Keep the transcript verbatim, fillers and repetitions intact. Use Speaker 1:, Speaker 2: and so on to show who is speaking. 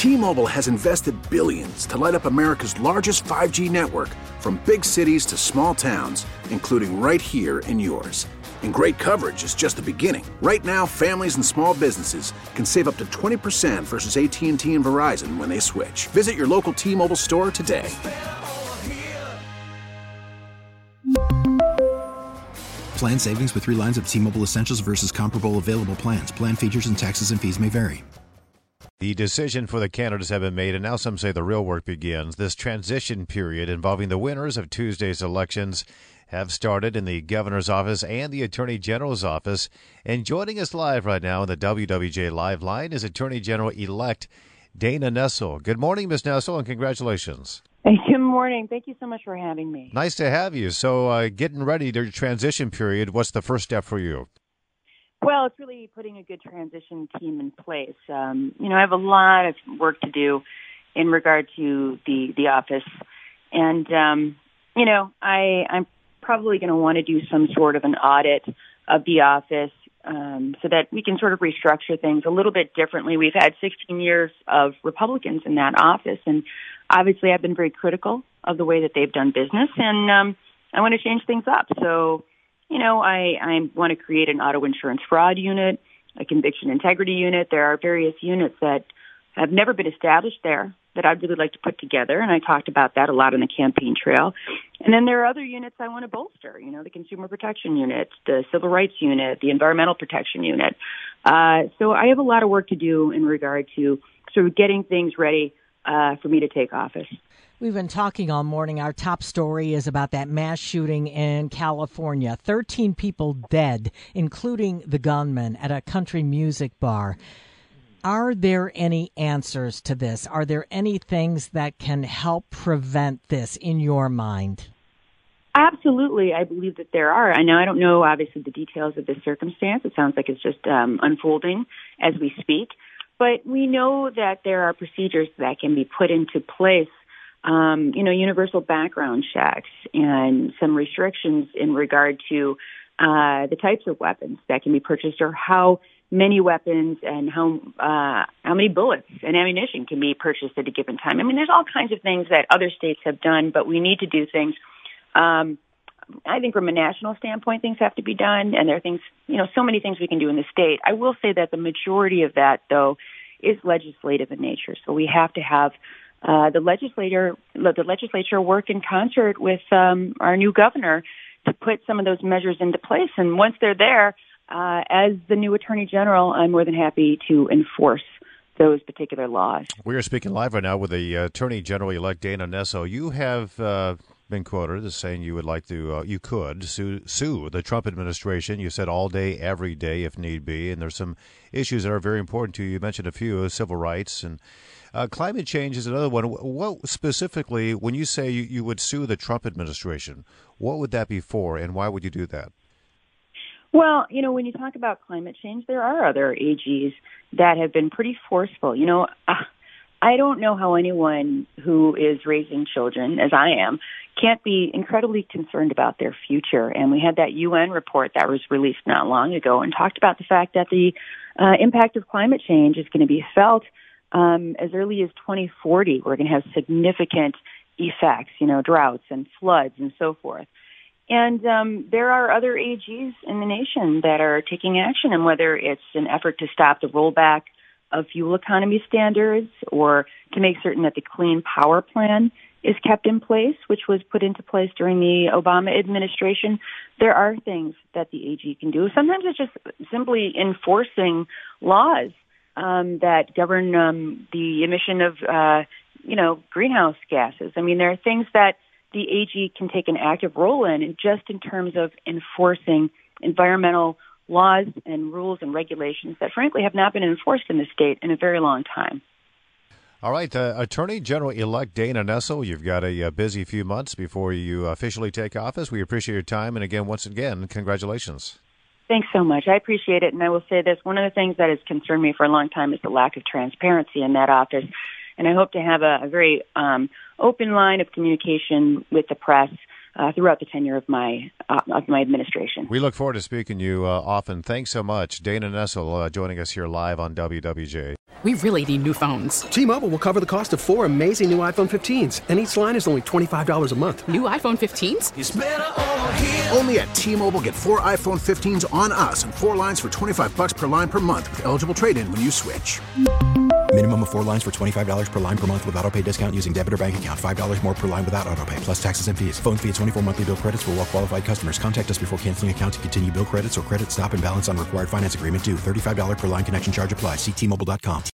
Speaker 1: T-Mobile has invested billions to light up America's largest five G network, from big cities to small towns, including right here in yours. And great coverage is just the beginning. Right now, families and small businesses can save up to twenty percent versus A T and T and Verizon when they switch. Visit your local T-Mobile store today.
Speaker 2: Plan savings with three lines of T-Mobile Essentials versus comparable available plans. Plan features and taxes and fees may vary.
Speaker 3: The decision for the candidates have been made, and now some say the real work begins. This transition period involving the winners of Tuesday's elections have started in the governor's office and the attorney general's office. And joining us live right now on the W W J Live line is Attorney General-elect Dana Nessel. Good morning, Miz Nessel, and congratulations.
Speaker 4: Hey, good morning. Thank you so much for having me.
Speaker 3: Nice to have you. So uh, getting ready to your transition period, what's the first step for you?
Speaker 4: Well, it's really putting a good transition team in place. Um, you know, I have a lot of work to do in regard to the, the office. And, um, you know, I, I'm probably going to want to do some sort of an audit of the office um, so that we can sort of restructure things a little bit differently. We've had sixteen years of Republicans in that office, and obviously I've been very critical of the way that they've done business, and um, I want to change things up. So, you know, I, I want to create an auto insurance fraud unit, a conviction integrity unit. There are various units that have never been established there that I'd really like to put together, and I talked about that a lot on the campaign trail. And then there are other units I want to bolster, you know, the consumer protection unit, the civil rights unit, the environmental protection unit. Uh, so I have a lot of work to do in regard to sort of getting things ready uh, for me to take office.
Speaker 5: We've been talking all morning. Our top story is about that mass shooting in California. thirteen people dead, including the gunman at a country music bar. Are there any answers to this? Are there any things that can help prevent this in your mind?
Speaker 4: Absolutely. I believe that there are. I know I don't know, obviously, the details of this circumstance. It sounds like it's just um, unfolding as we speak. But we know that there are procedures that can be put into place. Um, you know, universal background checks and some restrictions in regard to uh, the types of weapons that can be purchased, or how many weapons and how uh, how many bullets and ammunition can be purchased at a given time. I mean, there's all kinds of things that other states have done, but we need to do things. Um, I think from a national standpoint, things have to be done, and there are things, you know, so many things we can do in the state. I will say that the majority of that, though, is legislative in nature. So we have to have Uh, the legislator, the legislature work in concert with um, our new governor to put some of those measures into place. And once they're there, uh, as the new attorney general, I'm more than happy to enforce those particular laws.
Speaker 3: We are speaking live right now with the uh, Attorney General-elect Dana Nessel. You have uh, been quoted as saying you would like to, uh, you could sue, sue the Trump administration. You said all day, every day, if need be. And there's some issues that are very important to you. You mentioned a few, civil rights and Uh, climate change is another one. What specifically, when you say you, you would sue the Trump administration, what would that be for, and why would you do that?
Speaker 4: Well, you know, when you talk about climate change, there are other A Gs that have been pretty forceful. You know, uh, I don't know how anyone who is raising children, as I am, can't be incredibly concerned about their future. And we had that U N report that was released not long ago and talked about the fact that the uh, impact of climate change is going to be felt Um, as early as twenty forty. We're going to have significant effects, you know, droughts and floods and so forth. And um, there are other A Gs in the nation that are taking action, and whether it's an effort to stop the rollback of fuel economy standards or to make certain that the Clean Power Plan is kept in place, which was put into place during the Obama administration, there are things that the A G can do. Sometimes it's just simply enforcing laws Um, that govern um, the emission of, uh, you know, greenhouse gases. I mean, there are things that the A G can take an active role in, and just in terms of enforcing environmental laws and rules and regulations that, frankly, have not been enforced in the state in a very long time.
Speaker 3: All right, uh, Attorney General-elect Dana Nessel, you've got a, a busy few months before you officially take office. We appreciate your time, and again, once again, congratulations.
Speaker 4: Thanks so much. I appreciate it. And I will say this, one of the things that has concerned me for a long time is the lack of transparency in that office. And I hope to have a, a very um, open line of communication with the press uh, throughout the tenure of my uh, of my administration.
Speaker 3: We look forward to speaking to you uh, often. Thanks so much. Dana Nessel uh, joining us here live on W W J.
Speaker 6: We really need new phones.
Speaker 7: T-Mobile will cover the cost of four amazing new iPhone fifteens, and each line is only twenty-five dollars a month.
Speaker 6: New iPhone fifteens?
Speaker 1: It's better over here. Only at T-Mobile, get four iPhone fifteens on us and four lines for twenty-five dollars per line per month with eligible trade-in when you switch.
Speaker 2: Minimum of four lines for twenty-five dollars per line per month with autopay discount using debit or bank account. five dollars more per line without autopay, plus taxes and fees. Phone fee at twenty-four monthly bill credits for well-qualified customers. Contact us before canceling account to continue bill credits or credit stop and balance on required finance agreement due. thirty-five dollars per line connection charge applies. See T Mobile dot com.